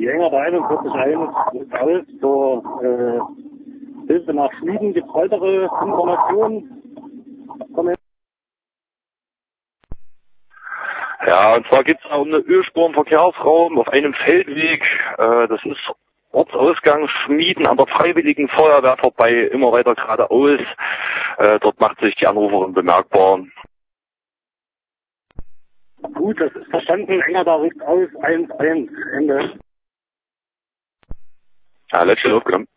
Die Engert 41 ist aus zur Hilfe nach Schmieden. Gibt es weitere Informationen? Ja, und zwar geht es um eine Ölspur im Verkehrsraum auf einem Feldweg. Das ist Ortsausgang Schmieden an der Freiwilligen Feuerwehr vorbei, immer weiter geradeaus. Dort macht sich die Anruferin bemerkbar. Gut, das ist verstanden. Engert rückt aus 1-1. Ende. Ja, letzte aufgenommen.